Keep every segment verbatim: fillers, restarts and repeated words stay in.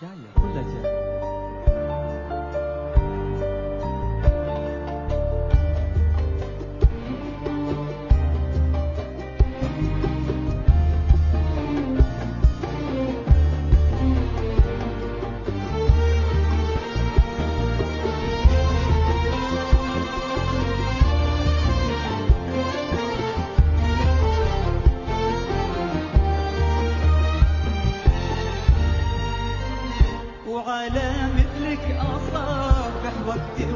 جاية كلها جاية. وعلى مثلك أصافح وقتي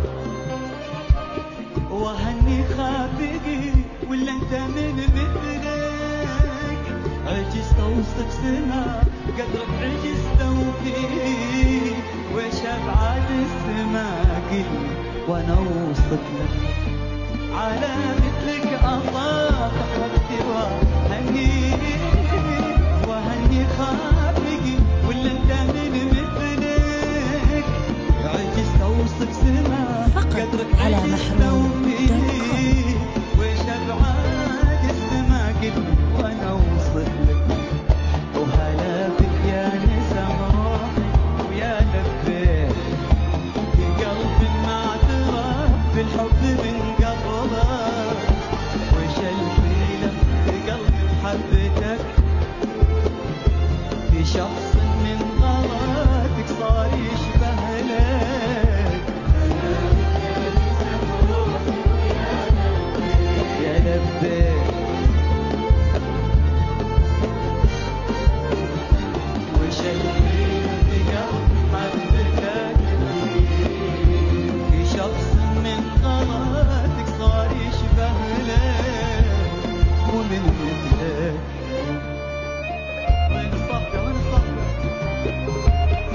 وهني خافقي ولا انت من مثلك عجزت اوصف سما قدرك عجزت وفيك ويش ابعاد السما قلي وانا اوصف لك على مثلك أصافح وقتي وهني وهني خافقي ولا انت من مثلك عجزت اوصف سما فقط على محروم دوت كوم. ويش ابعاد السما قلبي وانا اوصف لك وهلا بك يا نسم روحي ويا لبيك يا قلبي ما اعترف بالحب من قبلك وش الحيلة في قلبي محبتك في شخص من غلطك صار يشبه لك يا لبيك وش الحيلة في قلبي محبتك في شخص من غلطك صار يشبه لك ومن مثلك وين الصفقة وين الصفقة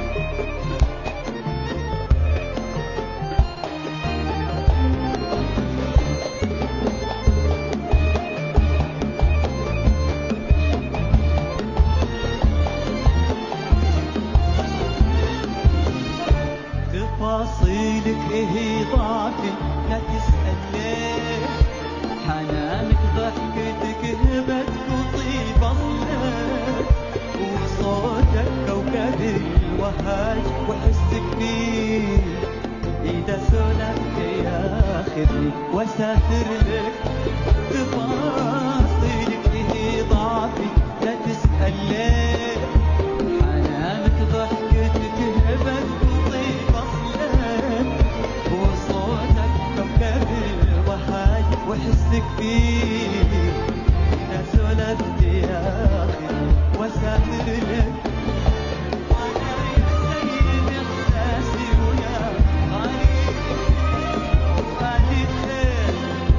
تفاصيلك ايه ضعفي لا تسأل ليه حنانك ضحكتك هبتك وطيب اصلك وصوتك كوكب الوهاج وحسك فيه اذا سولفت ياخذني واسافر لك تفاصيلك ايه ضعفي لا تسأل ليه حنانك ضحكتك هبتك وطيب اصلك وصوتك كوكب الوهاج وحسك فيه إذا سولفت ياخذني واسافر لك وانا يا سيد احساسي ويا غالي وادي الليل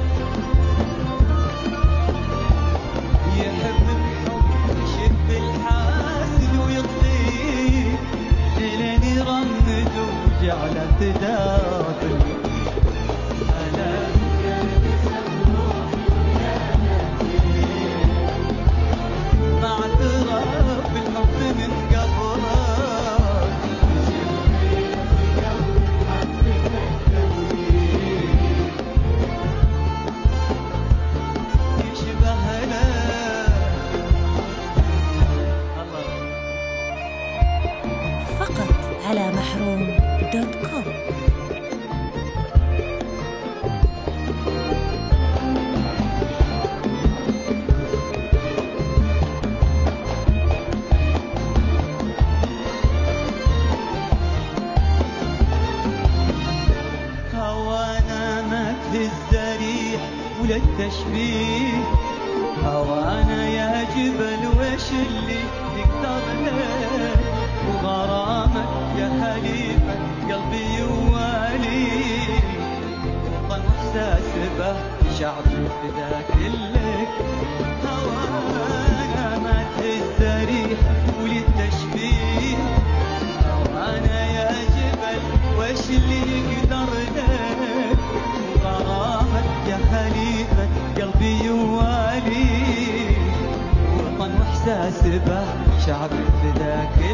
يحب بحب يشب الحاسد ويطفيه لين يرمد وجعله تداخل مع اعتراف بالحب من قبلك يشبه لك الله فقط على محروم دوت كوم. هوانا ما تهز ريح ولا التشبيه هوانا يا جبل وش اللي يقدر لك وغرامك يا خليفة قلبي يوالي وطن احساس به شعبي فداك لك هوانا ما تهز ريح ولا التشبيه هوانا يا جبل وش اللي يقدر لك وغرامك يا خليفة قلبي يوالي وطن واحساس به شعب فداك